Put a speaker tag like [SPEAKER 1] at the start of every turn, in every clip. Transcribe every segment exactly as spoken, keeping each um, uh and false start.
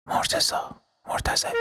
[SPEAKER 1] مرتضی مرتضوی.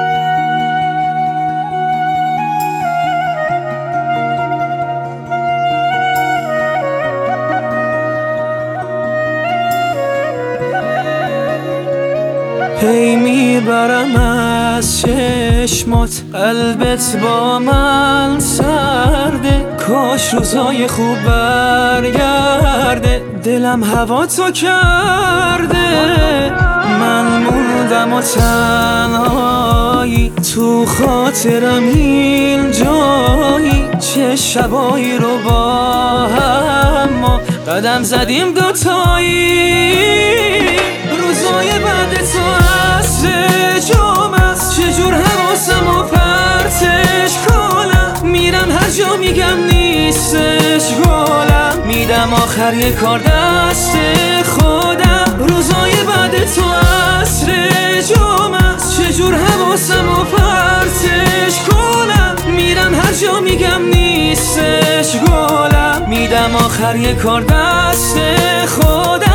[SPEAKER 2] هی میبرم از چشمات، قلبت با من سرده، کاش روزای خوب برگرده، دلم هوا تو کرده. من موندم و تنهایی، تو خاطرم این جایی، چه شبایی رو با هم ما قدم زدیم دوتایی. روزای بعد تو عصر جام است، چجور حواسم و پرتش کنم، میرم هر جا میگم نیستش گلم، میدم آخر یه کار دست خودم. روزای بعد تو عصر جام است، چجور حواسم و پرتش کنم، میرم هر جا میگم نیستش گلم، میدم آخر یه کار دست خودم.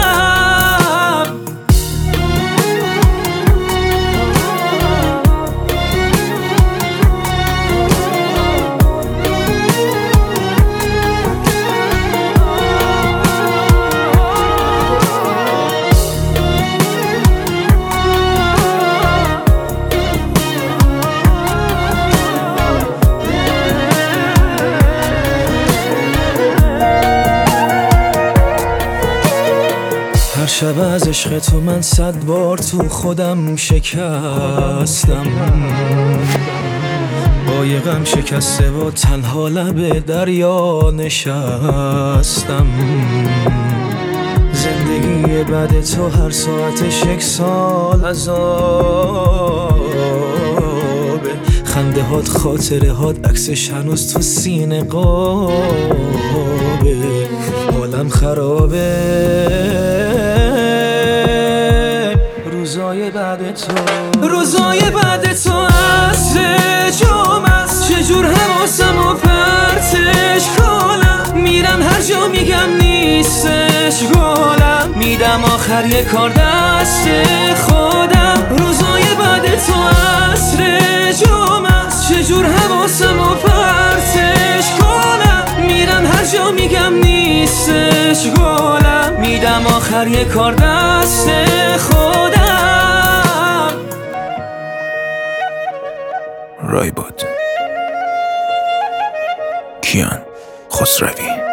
[SPEAKER 2] هر شب از عشق تو من صد بار تو خودم شکستم، با یه غم شکسته و تنها لب دریا نشستم. زندگی بعد تو هر ساعتش یک سال عذابه، خنده هات خاطره هات عکسش هنوز تو سینه قابه، حالم خرابه. روزای بعد تو روزای بعد تو عصر جام است، چجور حواسم و پرتش کنم، میرم هر جا میگم نیستش گلم، میدم آخر یه کار دست خودم. روزای بعد تو عصر جام است، چجور حواسم و پرتش کنم، میرم هر جا میگم نیستش گلم، میدم آخر یه کار دست خودم.
[SPEAKER 1] رای بود کیان خسروی.